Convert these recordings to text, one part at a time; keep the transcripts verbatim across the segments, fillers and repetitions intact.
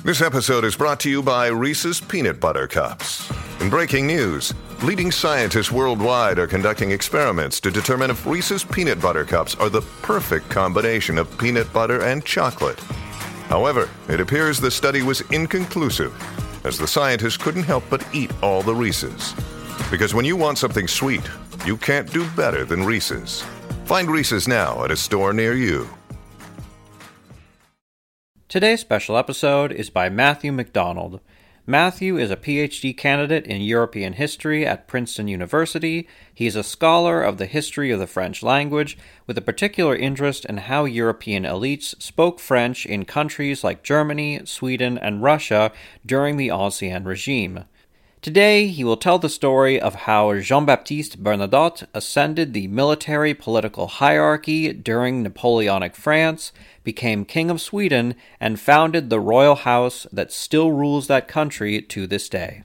This episode is brought to you by Reese's Peanut Butter Cups. In breaking news, leading scientists worldwide are conducting experiments to determine if Reese's Peanut Butter Cups are the perfect combination of peanut butter and chocolate. However, it appears the study was inconclusive, as the scientists couldn't help but eat all the Reese's. Because when you want something sweet, you can't do better than Reese's. Find Reese's now at a store near you. Today's special episode is by Matthew McDonald. Matthew is a P H D candidate in European history at Princeton University. He is a scholar of the history of the French language, with a particular interest in how European elites spoke French in countries like Germany, Sweden, and Russia during the Ancien regime. Today, he will tell the story of how Jean-Baptiste Bernadotte ascended the military-political hierarchy during Napoleonic France, became King of Sweden, and founded the royal house that still rules that country to this day.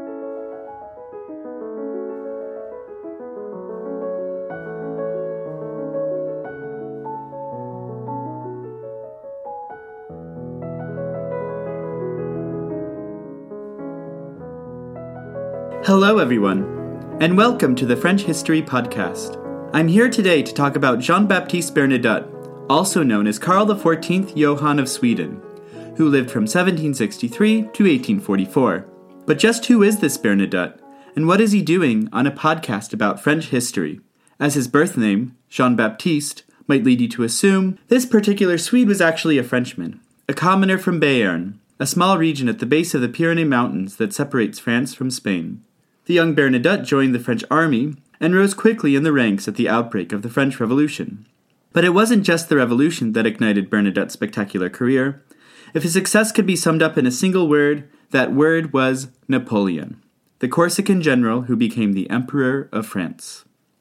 Hello everyone, and welcome to the French History Podcast. I'm here today to talk about Jean-Baptiste Bernadotte, also known as Karl the fourteenth Johann of Sweden, who lived from seventeen sixty-three to eighteen forty-four. But just who is this Bernadotte, and what is he doing on a podcast about French history? As his birth name, Jean-Baptiste, might lead you to assume, this particular Swede was actually a Frenchman, a commoner from Béarn, a small region at the base of the Pyrenees Mountains that separates France from Spain. The young Bernadotte joined the French army and rose quickly in the ranks at the outbreak of the French Revolution. But it wasn't just the Revolution that ignited Bernadotte's spectacular career. If his success could be summed up in a single word, that word was Napoleon, the Corsican general who became the Emperor of France.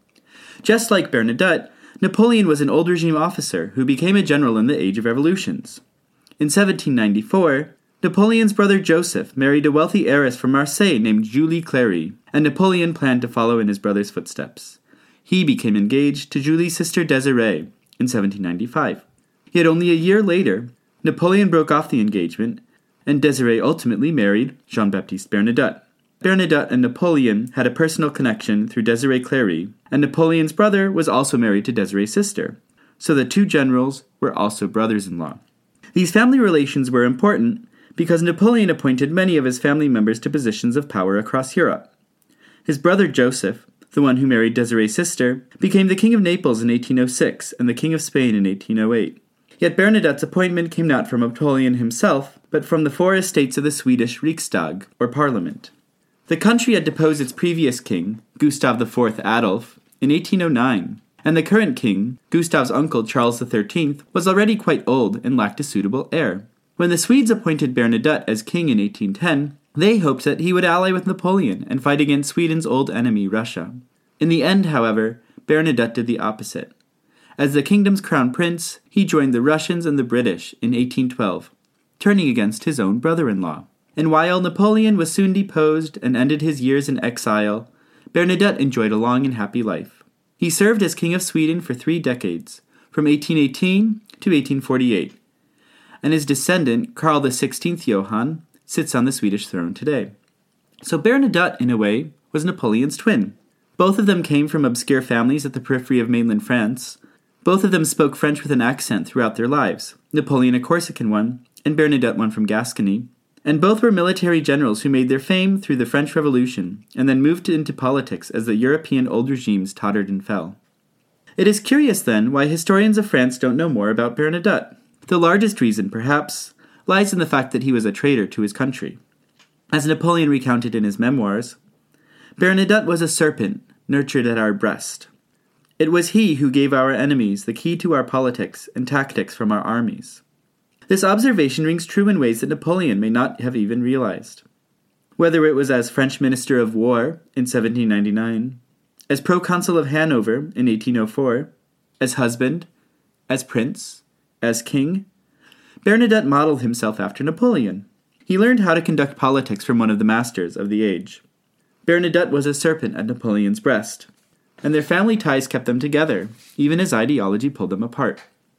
Just like Bernadotte, Napoleon was an old regime officer who became a general in the Age of Revolutions. In seventeen ninety-four, Napoleon's brother Joseph married a wealthy heiress from Marseille named Julie Clary, and Napoleon planned to follow in his brother's footsteps. He became engaged to Julie's sister Desiree in seventeen ninety-five. Yet only a year later, Napoleon broke off the engagement, and Desiree ultimately married Jean-Baptiste Bernadotte. Bernadotte and Napoleon had a personal connection through Desiree Clary, and Napoleon's brother was also married to Desiree's sister, so the two generals were also brothers-in-law. These family relations were important because Napoleon appointed many of his family members to positions of power across Europe. His brother Joseph, the one who married Desiree's sister, became the King of Naples in eighteen oh six and the King of Spain in eighteen oh eight. Yet Bernadotte's appointment came not from Napoleon himself, but from the four estates of the Swedish Riksdag, or Parliament. The country had deposed its previous king, Gustav the fourth Adolf, in eighteen oh nine, and the current king, Gustav's uncle Charles the thirteenth, was already quite old and lacked a suitable heir. When the Swedes appointed Bernadotte as king in eighteen ten, they hoped that he would ally with Napoleon and fight against Sweden's old enemy, Russia. In the end, however, Bernadotte did the opposite. As the kingdom's crown prince, he joined the Russians and the British in eighteen twelve, turning against his own brother-in-law. And while Napoleon was soon deposed and ended his years in exile, Bernadotte enjoyed a long and happy life. He served as King of Sweden for three decades, from eighteen eighteen to eighteen forty-eight. And his descendant, Karl the sixteenth Johann, sits on the Swedish throne today. So Bernadotte, in a way, was Napoleon's twin. Both of them came from obscure families at the periphery of mainland France. Both of them spoke French with an accent throughout their lives, Napoleon a Corsican one, and Bernadotte one from Gascony. And both were military generals who made their fame through the French Revolution, and then moved into politics as the European old regimes tottered and fell. It is curious, then, why historians of France don't know more about Bernadotte. The largest reason, perhaps, lies in the fact that he was a traitor to his country. As Napoleon recounted in his memoirs, Bernadotte was a serpent nurtured at our breast. It was he who gave our enemies the key to our politics and tactics from our armies. This observation rings true in ways that Napoleon may not have even realized. Whether it was as French Minister of War in seventeen ninety-nine, as Proconsul of Hanover in eighteen oh four, as husband, as prince, as king, Bernadotte modeled himself after Napoleon. He learned how to conduct politics from one of the masters of the age. Bernadotte was a serpent at Napoleon's breast, and their family ties kept them together, even as ideology pulled them apart.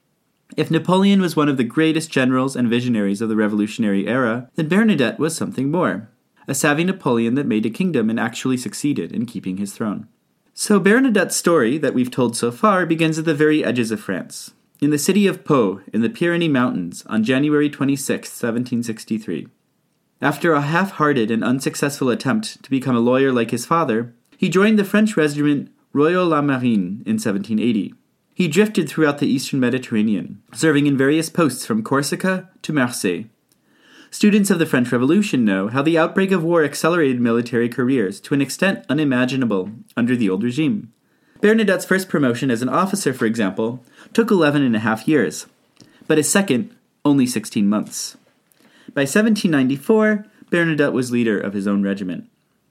If Napoleon was one of the greatest generals and visionaries of the revolutionary era, then Bernadotte was something more. A savvy Napoleon that made a kingdom and actually succeeded in keeping his throne. So Bernadotte's story that we've told so far begins at the very edges of France, in the city of Pau in the Pyrenees Mountains on January twenty-sixth, seventeen sixty-three. After a half-hearted and unsuccessful attempt to become a lawyer like his father, he joined the French regiment Royal La Marine in seventeen eighty. He drifted throughout the eastern Mediterranean, serving in various posts from Corsica to Marseille. Students of the French Revolution know how the outbreak of war accelerated military careers to an extent unimaginable under the old regime. Bernadotte's first promotion as an officer, for example, took eleven and a half years, but his second, only sixteen months. By seventeen ninety-four, Bernadotte was leader of his own regiment.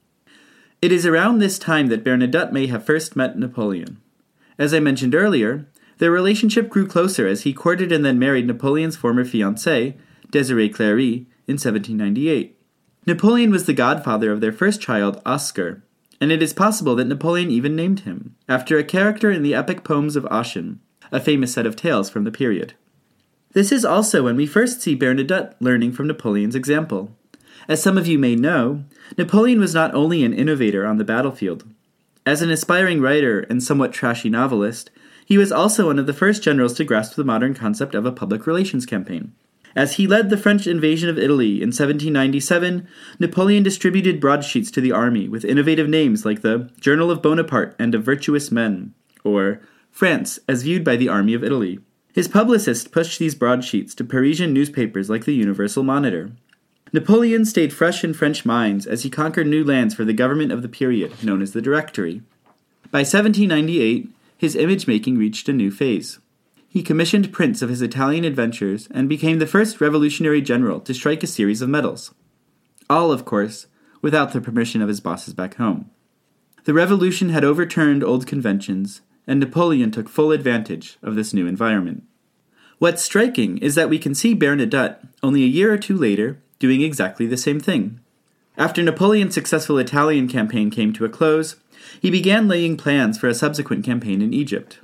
It is around this time that Bernadotte may have first met Napoleon. As I mentioned earlier, their relationship grew closer as he courted and then married Napoleon's former fiancée, Désirée Clary, in seventeen ninety-eight. Napoleon was the godfather of their first child, Oscar, and it is possible that Napoleon even named him, after a character in the epic poems of Ossian, a famous set of tales from the period. This is also when we first see Bernadotte learning from Napoleon's example. As some of you may know, Napoleon was not only an innovator on the battlefield. As an aspiring writer and somewhat trashy novelist, he was also one of the first generals to grasp the modern concept of a public relations campaign. As he led the French invasion of Italy in seventeen ninety-seven, Napoleon distributed broadsheets to the army with innovative names like the Journal of Bonaparte and of Virtuous Men, or France as Viewed by the Army of Italy. His publicist pushed these broadsheets to Parisian newspapers like the Universal Monitor. Napoleon stayed fresh in French minds as he conquered new lands for the government of the period, known as the Directory. By seventeen ninety-eight, his image-making reached a new phase. He commissioned prints of his Italian adventures and became the first revolutionary general to strike a series of medals. All, of course, without the permission of his bosses back home. The revolution had overturned old conventions, and Napoleon took full advantage of this new environment. What's striking is that we can see Bernadotte, only a year or two later, doing exactly the same thing. After Napoleon's successful Italian campaign came to a close, he began laying plans for a subsequent campaign in Egypt.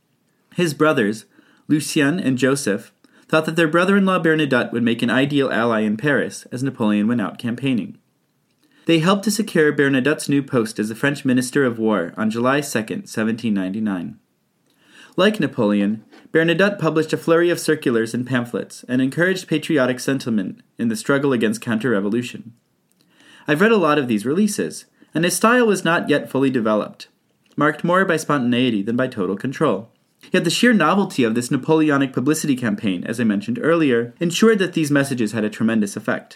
His brothers, Lucien and Joseph, thought that their brother-in-law Bernadotte would make an ideal ally in Paris as Napoleon went out campaigning. They helped to secure Bernadotte's new post as the French Minister of War on July second, seventeen ninety-nine. Like Napoleon, Bernadotte published a flurry of circulars and pamphlets and encouraged patriotic sentiment in the struggle against counter-revolution. I've read a lot of these releases, and his style was not yet fully developed, marked more by spontaneity than by total control. Yet the sheer novelty of this Napoleonic publicity campaign, as I mentioned earlier, ensured that these messages had a tremendous effect.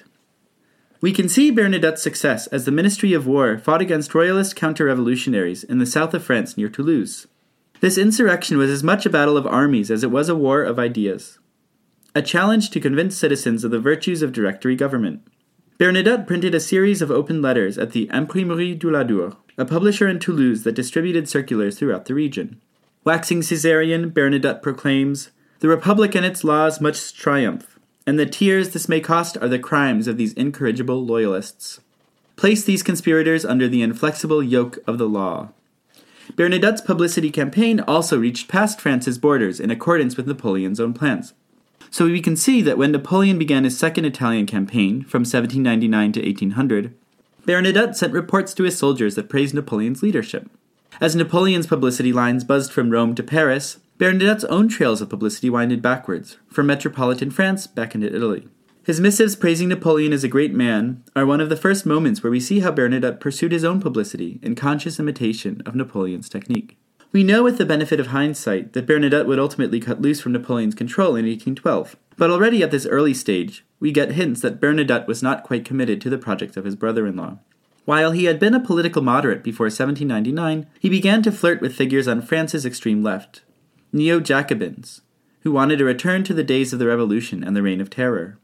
We can see Bernadotte's success as the Ministry of War fought against royalist counter-revolutionaries in the south of France near Toulouse. This insurrection was as much a battle of armies as it was a war of ideas, a challenge to convince citizens of the virtues of Directory government. Bernadotte printed a series of open letters at the Imprimerie du Ladour, a publisher in Toulouse that distributed circulars throughout the region. Waxing Caesarian, Bernadotte proclaims, "The Republic and its laws must triumph, and the tears this may cost are the crimes of these incorrigible loyalists. Place these conspirators under the inflexible yoke of the law." Bernadotte's publicity campaign also reached past France's borders in accordance with Napoleon's own plans. So we can see that when Napoleon began his second Italian campaign, from seventeen ninety-nine to eighteen hundred, Bernadotte sent reports to his soldiers that praised Napoleon's leadership. As Napoleon's publicity lines buzzed from Rome to Paris, Bernadotte's own trails of publicity winded backwards, from metropolitan France back into Italy. His missives praising Napoleon as a great man are one of the first moments where we see how Bernadotte pursued his own publicity in conscious imitation of Napoleon's technique. We know with the benefit of hindsight that Bernadotte would ultimately cut loose from Napoleon's control in eighteen twelve, but already at this early stage, we get hints that Bernadotte was not quite committed to the project of his brother-in-law. While he had been a political moderate before seventeen ninety-nine, he began to flirt with figures on France's extreme left, Neo-Jacobins, who wanted a return to the days of the Revolution and the Reign of Terror.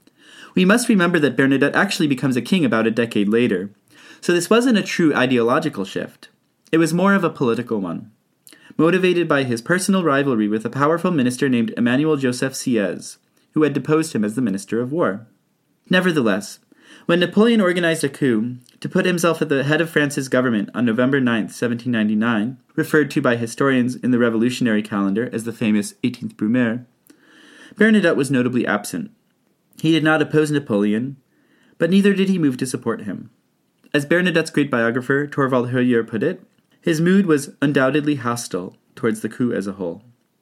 We must remember that Bernadotte actually becomes a king about a decade later, so this wasn't a true ideological shift. It was more of a political one, motivated by his personal rivalry with a powerful minister named Emmanuel Joseph Sieyès, who had deposed him as the Minister of War. Nevertheless, when Napoleon organized a coup to put himself at the head of France's government on November ninth, seventeen ninety-nine, referred to by historians in the revolutionary calendar as the famous eighteenth Brumaire, Bernadotte was notably absent. He did not oppose Napoleon, but neither did he move to support him. As Bernadotte's great biographer, Torvald Höjer, put it, his mood was undoubtedly hostile towards the coup as a whole.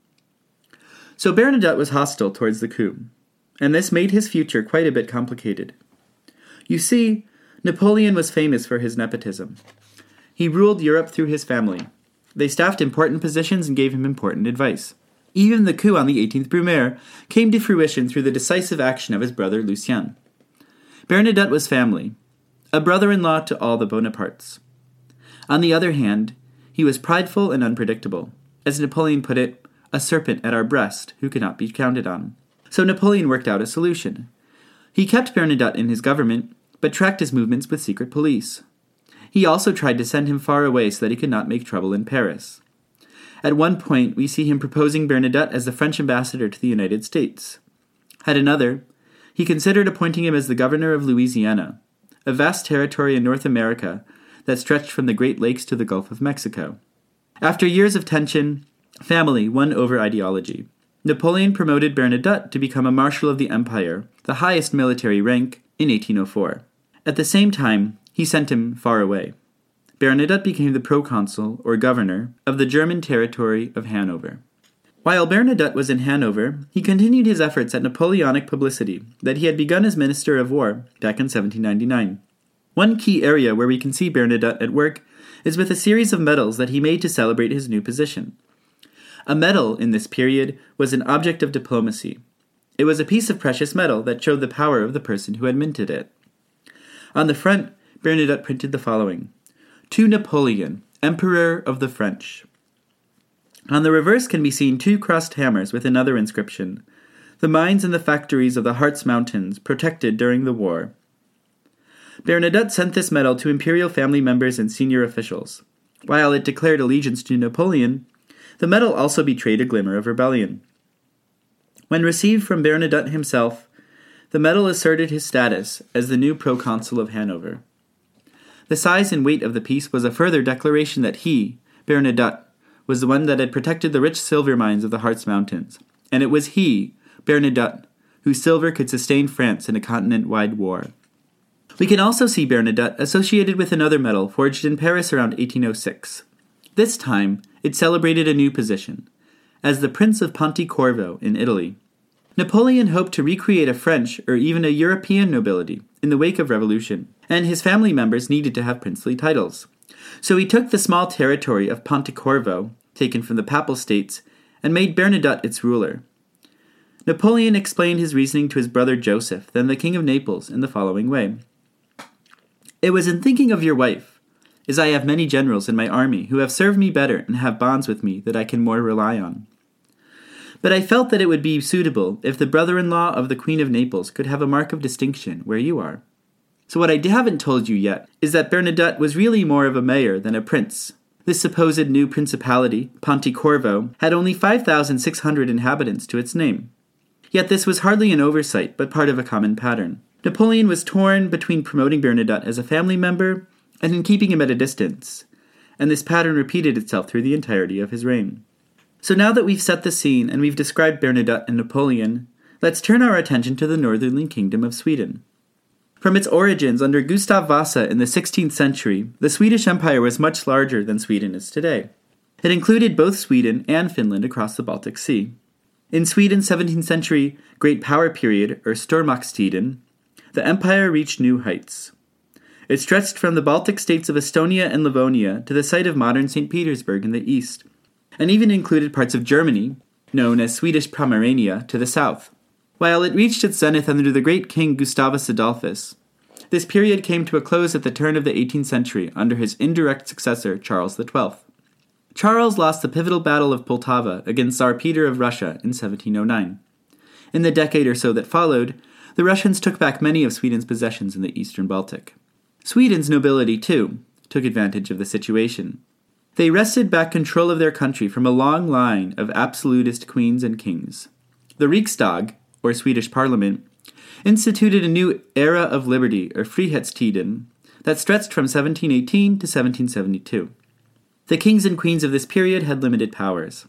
So Bernadotte was hostile towards the coup, and this made his future quite a bit complicated. You see, Napoleon was famous for his nepotism. He ruled Europe through his family. They staffed important positions and gave him important advice. Even the coup on the eighteenth Brumaire came to fruition through the decisive action of his brother Lucien. Bernadotte was family, a brother-in-law to all the Bonapartes. On the other hand, he was prideful and unpredictable. As Napoleon put it, a serpent at our breast who could not be counted on. So Napoleon worked out a solution. He kept Bernadotte in his government, but tracked his movements with secret police. He also tried to send him far away so that he could not make trouble in Paris. At one point, we see him proposing Bernadotte as the French ambassador to the United States. At another, he considered appointing him as the governor of Louisiana, a vast territory in North America that stretched from the Great Lakes to the Gulf of Mexico. After years of tension, family won over ideology. Napoleon promoted Bernadotte to become a Marshal of the Empire, the highest military rank, in eighteen oh four. At the same time, he sent him far away. Bernadotte became the proconsul, or governor, of the German territory of Hanover. While Bernadotte was in Hanover, he continued his efforts at Napoleonic publicity that he had begun as Minister of War back in seventeen ninety-nine. One key area where we can see Bernadotte at work is with a series of medals that he made to celebrate his new position. A medal in this period was an object of diplomacy. It was a piece of precious metal that showed the power of the person who had minted it. On the front, Bernadotte printed the following: To Napoleon, Emperor of the French. On the reverse can be seen two crossed hammers with another inscription: The mines and the factories of the Harz Mountains protected during the war. Bernadotte sent this medal to imperial family members and senior officials. While it declared allegiance to Napoleon, the medal also betrayed a glimmer of rebellion. When received from Bernadotte himself, the medal asserted his status as the new proconsul of Hanover. The size and weight of the piece was a further declaration that he, Bernadotte, was the one that had protected the rich silver mines of the Harz Mountains, and it was he, Bernadotte, whose silver could sustain France in a continent-wide war. We can also see Bernadotte associated with another medal forged in Paris around eighteen oh six. This time, it celebrated a new position, as the Prince of Pontecorvo in Italy. Napoleon hoped to recreate a French or even a European nobility in the wake of revolution, and his family members needed to have princely titles. So he took the small territory of Pontecorvo, taken from the Papal States, and made Bernadotte its ruler. Napoleon explained his reasoning to his brother Joseph, then the King of Naples, in the following way: It was in thinking of your wife, as I have many generals in my army who have served me better and have bonds with me that I can more rely on. But I felt that it would be suitable if the brother-in-law of the Queen of Naples could have a mark of distinction where you are. So what I haven't told you yet is that Bernadotte was really more of a mayor than a prince. This supposed new principality, Pontecorvo, had only five thousand six hundred inhabitants to its name. Yet this was hardly an oversight, but part of a common pattern. Napoleon was torn between promoting Bernadotte as a family member and in keeping him at a distance, and this pattern repeated itself through the entirety of his reign. So now that we've set the scene and we've described Bernadotte and Napoleon, let's turn our attention to the northerly kingdom of Sweden. From its origins under Gustav Vasa in the sixteenth century, the Swedish Empire was much larger than Sweden is today. It included both Sweden and Finland across the Baltic Sea. In Sweden's seventeenth century Great Power Period, or Stormaktstiden, the empire reached new heights. It stretched from the Baltic states of Estonia and Livonia to the site of modern Saint Petersburg in the east, and even included parts of Germany, known as Swedish Pomerania, to the south. While it reached its zenith under the great king Gustavus Adolphus, this period came to a close at the turn of the eighteenth century under his indirect successor, Charles the twelfth. Charles lost the pivotal Battle of Poltava against Tsar Peter of Russia in seventeen oh nine. In the decade or so that followed, the Russians took back many of Sweden's possessions in the eastern Baltic. Sweden's nobility, too, took advantage of the situation. They wrested back control of their country from a long line of absolutist queens and kings. The Riksdag, or Swedish Parliament, instituted a new era of liberty, or Frihetstiden, that stretched from seventeen eighteen to seventeen seventy-two. The kings and queens of this period had limited powers.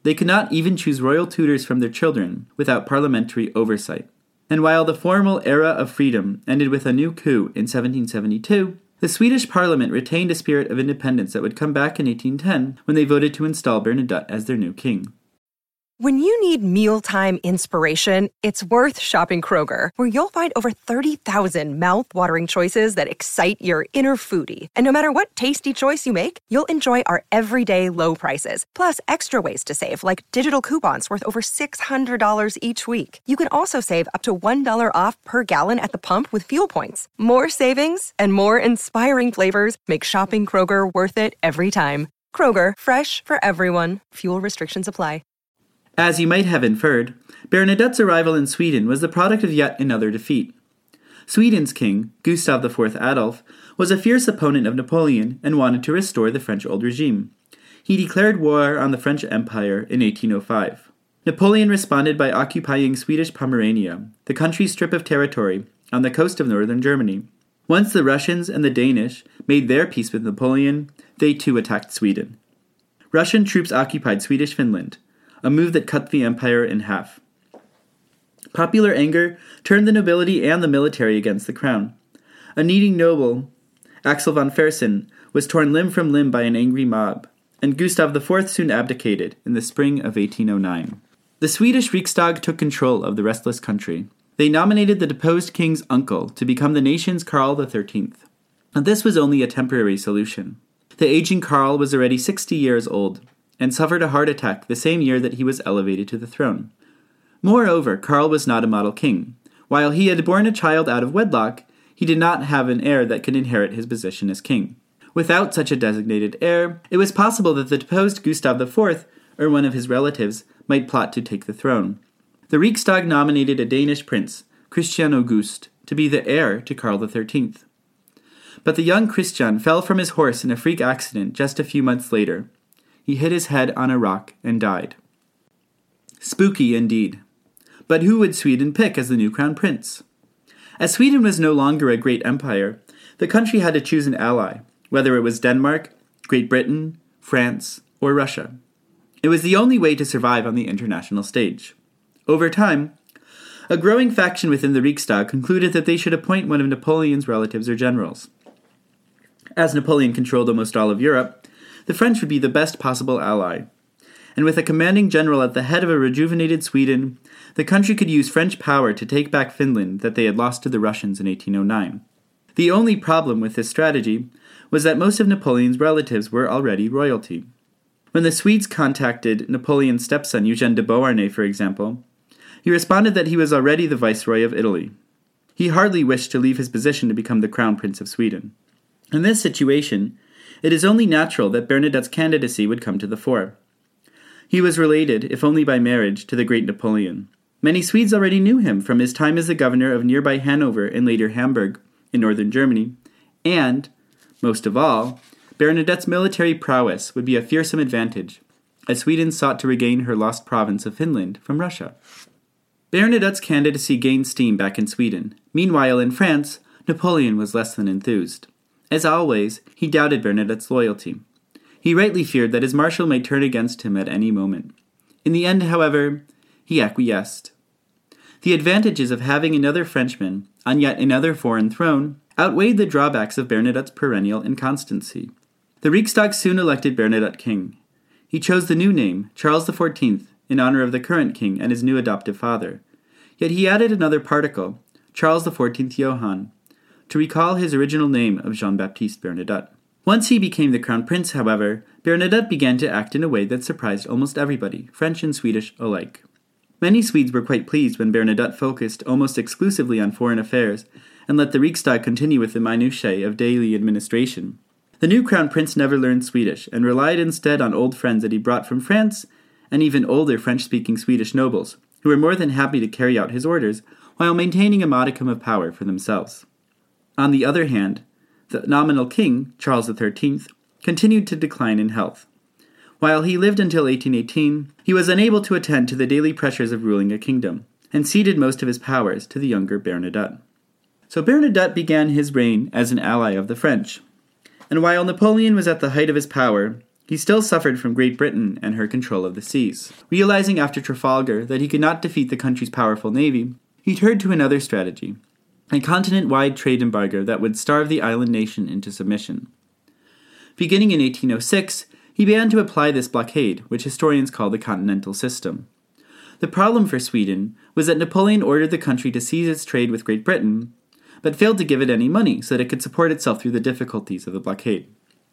They could not even choose royal tutors from their children without parliamentary oversight. And while the formal era of freedom ended with a new coup in seventeen seventy-two, the Swedish parliament retained a spirit of independence that would come back in eighteen ten when they voted to install Bernadotte as their new king. When you need mealtime inspiration, it's worth shopping Kroger, where you'll find over thirty thousand mouth-watering choices that excite your inner foodie. And no matter what tasty choice you make, you'll enjoy our everyday low prices, plus extra ways to save, like digital coupons worth over six hundred dollars each week. You can also save up to one dollar off per gallon at the pump with fuel points. More savings and more inspiring flavors make shopping Kroger worth it every time. Kroger, fresh for everyone. Fuel restrictions apply. As you might have inferred, Bernadotte's arrival in Sweden was the product of yet another defeat. Sweden's king, Gustav the Fourth Adolf, was a fierce opponent of Napoleon and wanted to restore the French old regime. He declared war on the French Empire in eighteen oh five. Napoleon responded by occupying Swedish Pomerania, the country's strip of territory on the coast of northern Germany. Once the Russians and the Danish made their peace with Napoleon, they too attacked Sweden. Russian troops occupied Swedish Finland, a move that cut the empire in half. Popular anger turned the nobility and the military against the crown. A needy noble, Axel von Fersen, was torn limb from limb by an angry mob, and Gustav the Fourth soon abdicated in the spring of eighteen oh nine. The Swedish Riksdag took control of the restless country. They nominated the deposed king's uncle to become the nation's Karl the Thirteenth. But this was only a temporary solution. The aging Karl was already sixty years old, and suffered a heart attack the same year that he was elevated to the throne. Moreover, Karl was not a model king. While he had borne a child out of wedlock, he did not have an heir that could inherit his position as king. Without such a designated heir, it was possible that the deposed Gustav the Fourth, or one of his relatives, might plot to take the throne. The Riksdag nominated a Danish prince, Christian August, to be the heir to Karl the Thirteenth. But the young Christian fell from his horse in a freak accident just a few months later. He hit his head on a rock and died. Spooky indeed. But who would Sweden pick as the new crown prince? As Sweden was no longer a great empire, the country had to choose an ally, whether it was Denmark, Great Britain, France, or Russia. It was the only way to survive on the international stage. Over time, a growing faction within the Riksdag concluded that they should appoint one of Napoleon's relatives or generals. As Napoleon controlled almost all of Europe, the French would be the best possible ally. And with a commanding general at the head of a rejuvenated Sweden, the country could use French power to take back Finland that they had lost to the Russians in eighteen oh nine. The only problem with this strategy was that most of Napoleon's relatives were already royalty. When the Swedes contacted Napoleon's stepson, Eugène de Beauharnais, for example, he responded that he was already the viceroy of Italy. He hardly wished to leave his position to become the crown prince of Sweden. In this situation, it is only natural that Bernadotte's candidacy would come to the fore. He was related, if only by marriage, to the great Napoleon. Many Swedes already knew him from his time as the governor of nearby Hanover and later Hamburg in northern Germany, and, most of all, Bernadotte's military prowess would be a fearsome advantage, as Sweden sought to regain her lost province of Finland from Russia. Bernadotte's candidacy gained steam back in Sweden. Meanwhile, in France, Napoleon was less than enthused. As always, he doubted Bernadotte's loyalty. He rightly feared that his marshal might turn against him at any moment. In the end, however, he acquiesced. The advantages of having another Frenchman on yet another foreign throne outweighed the drawbacks of Bernadotte's perennial inconstancy. The Riksdag soon elected Bernadotte king. He chose the new name, Charles the Fourteenth, in honor of the current king and his new adoptive father. Yet he added another particle, Charles the Fourteenth Johann, to recall his original name of Jean-Baptiste Bernadotte. Once he became the crown prince, however, Bernadotte began to act in a way that surprised almost everybody, French and Swedish alike. Many Swedes were quite pleased when Bernadotte focused almost exclusively on foreign affairs and let the Riksdag continue with the minutiae of daily administration. The new crown prince never learned Swedish and relied instead on old friends that he brought from France and even older French-speaking Swedish nobles, who were more than happy to carry out his orders while maintaining a modicum of power for themselves. On the other hand, the nominal king, Charles the Thirteenth, continued to decline in health. While he lived until eighteen eighteen, he was unable to attend to the daily pressures of ruling a kingdom, and ceded most of his powers to the younger Bernadotte. So Bernadotte began his reign as an ally of the French. And while Napoleon was at the height of his power, He still suffered from Great Britain and her control of the seas. Realizing after Trafalgar that he could not defeat the country's powerful navy, he turned to another strategy, a continent-wide trade embargo that would starve the island nation into submission. Beginning in eighteen oh six, he began to apply this blockade, which historians call the Continental System. The problem for Sweden was that Napoleon ordered the country to cease its trade with Great Britain, but failed to give it any money so that it could support itself through the difficulties of the blockade.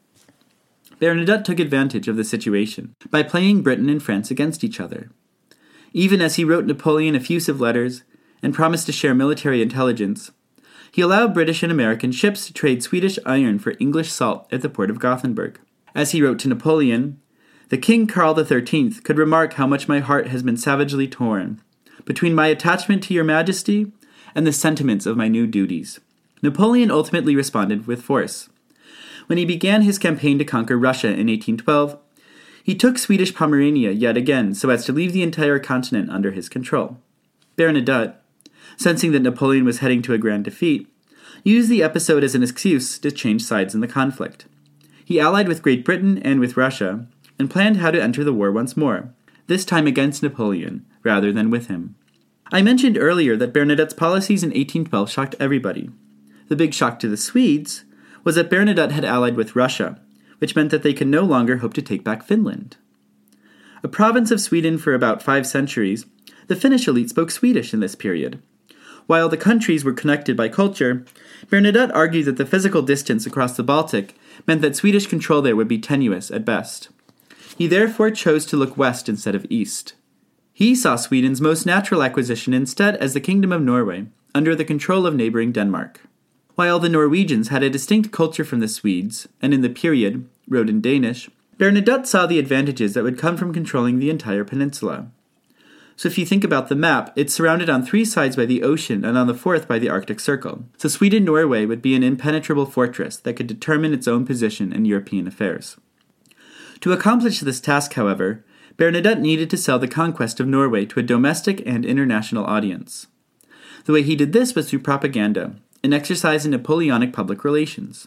Bernadotte took advantage of the situation by playing Britain and France against each other. Even as he wrote Napoleon effusive letters and promised to share military intelligence, he allowed British and American ships to trade Swedish iron for English salt at the port of Gothenburg. As he wrote to Napoleon, "The King Karl the Thirteenth could remark how much my heart has been savagely torn between my attachment to your majesty and the sentiments of my new duties." Napoleon ultimately responded with force. When he began his campaign to conquer Russia in eighteen twelve, he took Swedish Pomerania yet again so as to leave the entire continent under his control. Bernadotte, sensing that Napoleon was heading to a grand defeat, used the episode as an excuse to change sides in the conflict. He allied with Great Britain and with Russia, and planned how to enter the war once more, this time against Napoleon, rather than with him. I mentioned earlier that Bernadotte's policies in eighteen twelve shocked everybody. The big shock to the Swedes was that Bernadotte had allied with Russia, which meant that they could no longer hope to take back Finland. A province of Sweden for about five centuries, the Finnish elite spoke Swedish in this period. While the countries were connected by culture, Bernadotte argued that the physical distance across the Baltic meant that Swedish control there would be tenuous at best. He therefore chose to look west instead of east. He saw Sweden's most natural acquisition instead as the Kingdom of Norway, under the control of neighboring Denmark. While the Norwegians had a distinct culture from the Swedes, and in the period, wrote in Danish, Bernadotte saw the advantages that would come from controlling the entire peninsula. So if you think about the map, it's surrounded on three sides by the ocean and on the fourth by the Arctic Circle. So Sweden-Norway would be an impenetrable fortress that could determine its own position in European affairs. To accomplish this task, however, Bernadotte needed to sell the conquest of Norway to a domestic and international audience. The way he did this was through propaganda, an exercise in Napoleonic public relations.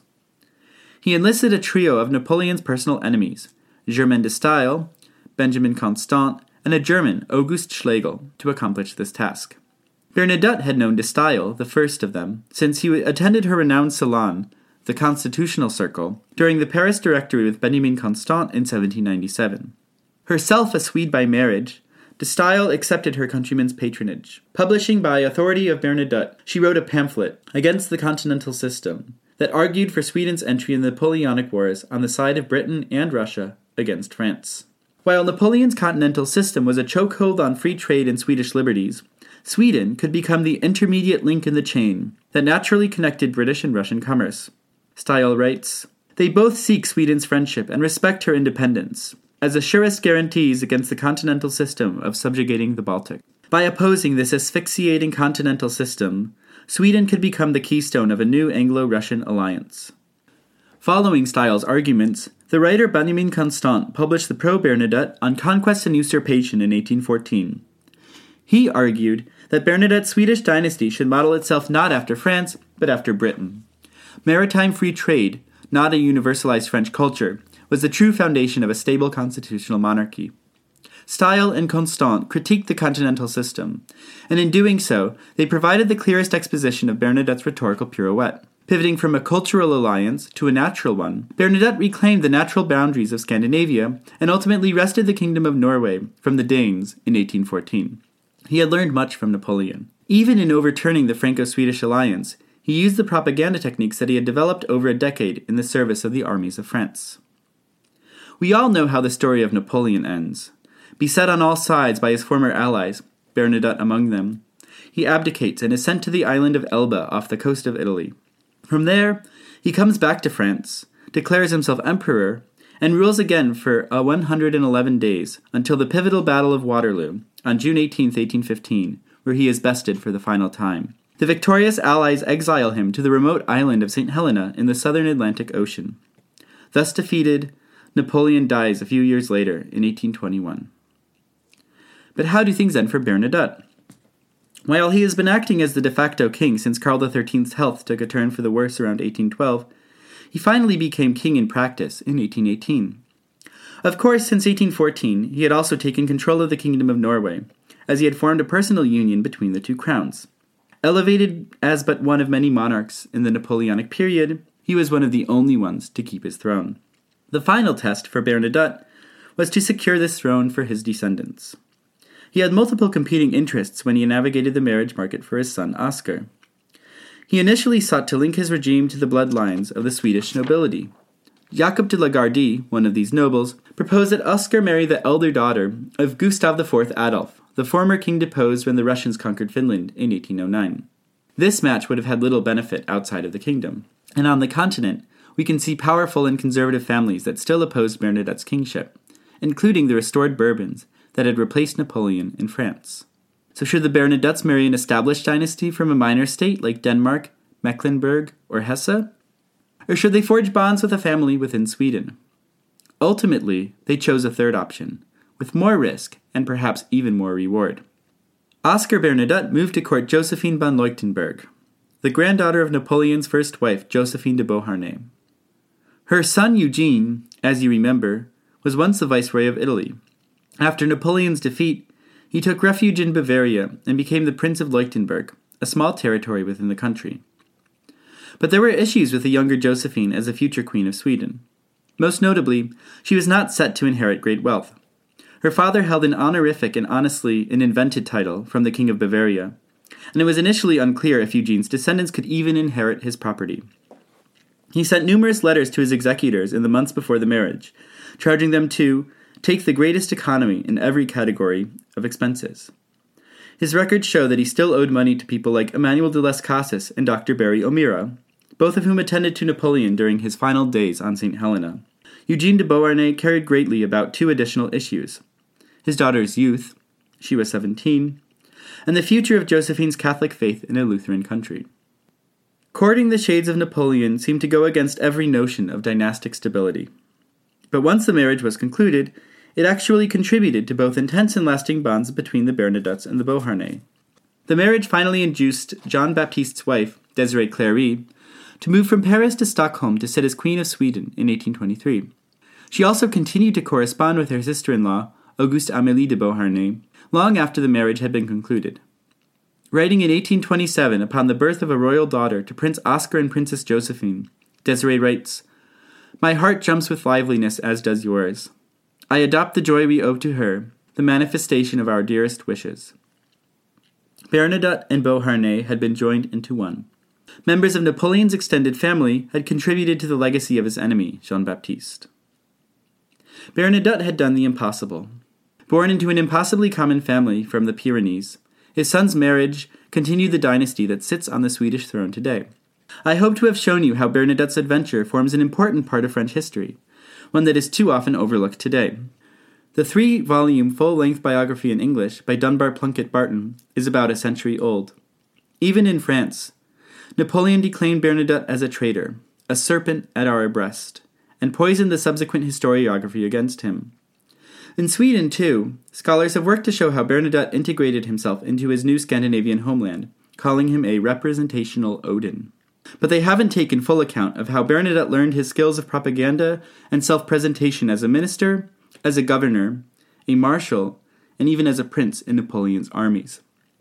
He enlisted a trio of Napoleon's personal enemies, Germain de Stael, Benjamin Constant, and a German, August Schlegel, to accomplish this task. Bernadotte had known de Stael, the first of them, since he attended her renowned salon, the Constitutional Circle, during the Paris Directory with Benjamin Constant in seventeen ninety-seven. Herself a Swede by marriage, de Stael accepted her countryman's patronage. Publishing by authority of Bernadotte, she wrote a pamphlet against the continental system that argued for Sweden's entry in the Napoleonic Wars on the side of Britain and Russia against France. While Napoleon's continental system was a chokehold on free trade and Swedish liberties, Sweden could become the intermediate link in the chain that naturally connected British and Russian commerce. Stael writes, "They both seek Sweden's friendship and respect her independence as the surest guarantees against the continental system of subjugating the Baltic. By opposing this asphyxiating continental system, Sweden could become the keystone of a new Anglo-Russian alliance." Following Stael's arguments, the writer Benjamin Constant published the Pro-Bernadotte on Conquest and Usurpation in eighteen fourteen. He argued that Bernadotte's Swedish dynasty should model itself not after France, but after Britain. Maritime free trade, not a universalized French culture, was the true foundation of a stable constitutional monarchy. Stael and Constant critiqued the continental system, and in doing so, they provided the clearest exposition of Bernadotte's rhetorical pirouette. Pivoting from a cultural alliance to a natural one, Bernadotte reclaimed the natural boundaries of Scandinavia and ultimately wrested the Kingdom of Norway from the Danes in eighteen fourteen. He had learned much from Napoleon. Even in overturning the Franco-Swedish alliance, he used the propaganda techniques that he had developed over a decade in the service of the armies of France. We all know how the story of Napoleon ends. Beset on all sides by his former allies, Bernadotte among them, he abdicates and is sent to the island of Elba off the coast of Italy. From there, he comes back to France, declares himself emperor, and rules again for uh, one hundred eleven days until the pivotal Battle of Waterloo on June eighteenth, eighteen fifteen, where he is bested for the final time. The victorious allies exile him to the remote island of Saint Helena in the southern Atlantic Ocean. Thus defeated, Napoleon dies a few years later in eighteen twenty-one. But how do things end for Bernadotte? While he has been acting as the de facto king since Karl the Thirteenth's health took a turn for the worse around eighteen twelve, he finally became king in practice in eighteen eighteen. Of course, since eighteen fourteen, he had also taken control of the Kingdom of Norway, as he had formed a personal union between the two crowns. Elevated as but one of many monarchs in the Napoleonic period, he was one of the only ones to keep his throne. The final test for Bernadotte was to secure this throne for his descendants. He had multiple competing interests when he navigated the marriage market for his son Oscar. He initially sought to link his regime to the bloodlines of the Swedish nobility. Jacob de la Gardie, one of these nobles, proposed that Oscar marry the elder daughter of Gustav the Fourth Adolf, the former king deposed when the Russians conquered Finland in eighteen oh nine. This match would have had little benefit outside of the kingdom, and on the continent, we can see powerful and conservative families that still opposed Bernadotte's kingship, including the restored Bourbons that had replaced Napoleon in France. So should the Bernadottes marry an established dynasty from a minor state like Denmark, Mecklenburg, or Hesse? Or should they forge bonds with a family within Sweden? Ultimately, they chose a third option, with more risk and perhaps even more reward. Oscar Bernadotte moved to court Josephine von Leuchtenberg, the granddaughter of Napoleon's first wife, Josephine de Beauharnais. Her son Eugene, as you remember, was once the viceroy of Italy. After Napoleon's defeat, he took refuge in Bavaria and became the Prince of Leuchtenberg, a small territory within the country. But there were issues with the younger Josephine as a future queen of Sweden. Most notably, she was not set to inherit great wealth. Her father held an honorific and honestly an invented title from the King of Bavaria, and it was initially unclear if Eugene's descendants could even inherit his property. He sent numerous letters to his executors in the months before the marriage, charging them to take the greatest economy in every category of expenses. His records show that he still owed money to people like Emmanuel de Las Casas and Doctor Barry O'Meara, both of whom attended to Napoleon during his final days on Saint Helena. Eugene de Beauharnais cared greatly about two additional issues: his daughter's youth, she was seventeen, and the future of Josephine's Catholic faith in a Lutheran country. Courting the shades of Napoleon seemed to go against every notion of dynastic stability. But once the marriage was concluded, it actually contributed to both intense and lasting bonds between the Bernadottes and the Beauharnais. The marriage finally induced John Baptiste's wife, Desirée Clary, to move from Paris to Stockholm to sit as Queen of Sweden in eighteen twenty-three. She also continued to correspond with her sister-in-law, Auguste Amélie de Beauharnais, long after the marriage had been concluded. Writing in eighteen twenty-seven upon the birth of a royal daughter to Prince Oscar and Princess Josephine, Desirée writes, "My heart jumps with liveliness as does yours. I adopt the joy we owe to her, the manifestation of our dearest wishes." Bernadotte and Beauharnais had been joined into one. Members of Napoleon's extended family had contributed to the legacy of his enemy, Jean-Baptiste. Bernadotte had done the impossible. Born into an impossibly common family from the Pyrenees, his son's marriage continued the dynasty that sits on the Swedish throne today. I hope to have shown you how Bernadotte's adventure forms an important part of French history, one that is too often overlooked today. The three-volume full-length biography in English by Dunbar Plunkett Barton is about a century old. Even in France, Napoleon declaimed Bernadotte as a traitor, a serpent at our breast, and poisoned the subsequent historiography against him. In Sweden, too, scholars have worked to show how Bernadotte integrated himself into his new Scandinavian homeland, calling him a representational Odin. But they haven't taken full account of how Bernadotte learned his skills of propaganda and self-presentation as a minister, as a governor, a marshal, and even as a prince in Napoleon's armies.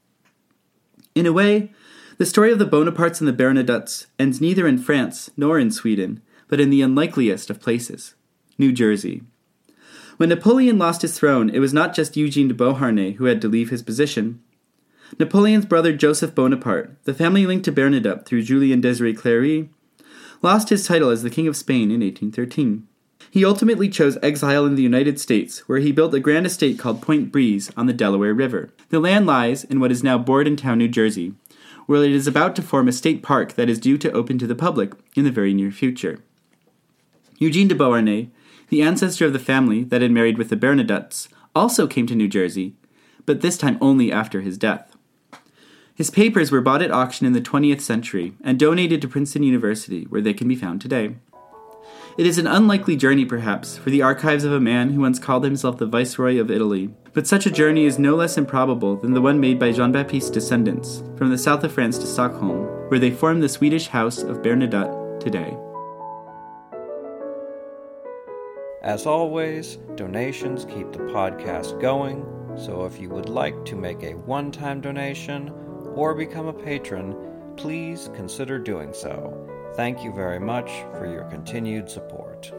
In a way, the story of the Bonapartes and the Bernadottes ends neither in France nor in Sweden, but in the unlikeliest of places, New Jersey. When Napoleon lost his throne, it was not just Eugene de Beauharnais who had to leave his position. Napoleon's brother Joseph Bonaparte, the family linked to Bernadotte through Julie and Desirée Clary, lost his title as the King of Spain in eighteen thirteen. He ultimately chose exile in the United States, where he built a grand estate called Point Breeze on the Delaware River. The land lies in what is now Bordentown, New Jersey, where it is about to form a state park that is due to open to the public in the very near future. Eugene de Beauharnais, the ancestor of the family that had married with the Bernadottes, also came to New Jersey, but this time only after his death. His papers were bought at auction in the twentieth century and donated to Princeton University, where they can be found today. It is an unlikely journey, perhaps, for the archives of a man who once called himself the Viceroy of Italy, but such a journey is no less improbable than the one made by Jean-Baptiste's descendants from the south of France to Stockholm, where they form the Swedish House of Bernadotte today. As always, donations keep the podcast going, so if you would like to make a one-time donation or become a patron, please consider doing so. Thank you very much for your continued support.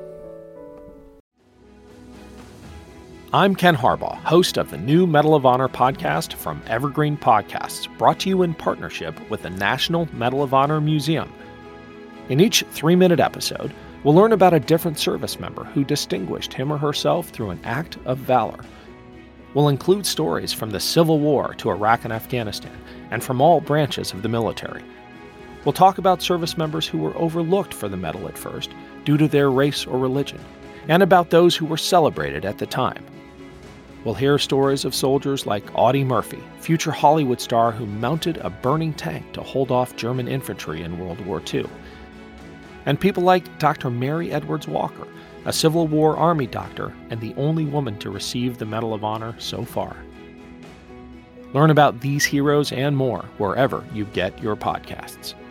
I'm Ken Harbaugh, host of the new Medal of Honor podcast from Evergreen Podcasts, brought to you in partnership with the National Medal of Honor Museum. In each three-minute episode, we'll learn about a different service member who distinguished him or herself through an act of valor. We'll include stories from the Civil War to Iraq and Afghanistan, and from all branches of the military. We'll talk about service members who were overlooked for the medal at first due to their race or religion, and about those who were celebrated at the time. We'll hear stories of soldiers like Audie Murphy, future Hollywood star who mounted a burning tank to hold off German infantry in World War Two. And people like Doctor Mary Edwards Walker, a Civil War Army doctor and the only woman to receive the Medal of Honor so far. Learn about these heroes and more wherever you get your podcasts.